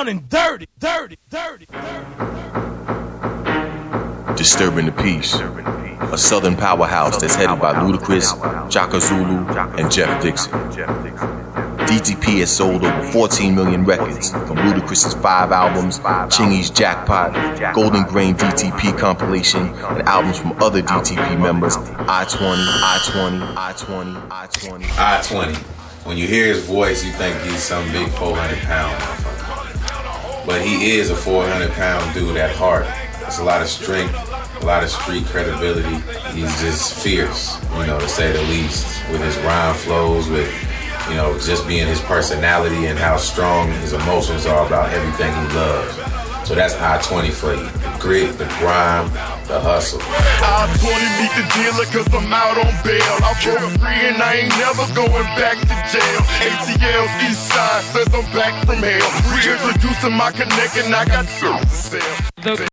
down and dirty. Disturbing the Peace, a southern powerhouse that's headed by Ludacris, Jaka Zulu, and Jeff Dixon. DTP has sold over 14 million records from Ludacris's 5 albums, Chingy's Jackpot, Golden Grain DTP compilation, and albums from other DTP members, I-20. When you hear his voice, you think he's some big 400-pound motherfucker. But he is a 400-pound dude at heart. There's a lot of strength, a lot of street credibility. He's just fierce, to say the least, with his rhyme flows, with just being his personality and how strong his emotions are about everything he loves. So that's I-20 for you. The grit, the grime, the hustle. I-20 meet the dealer cause I'm out on bail. I broke free and I ain't never going back to jail. ATL's east side says I'm back from hell. Reintroducing my connect and I got to sell.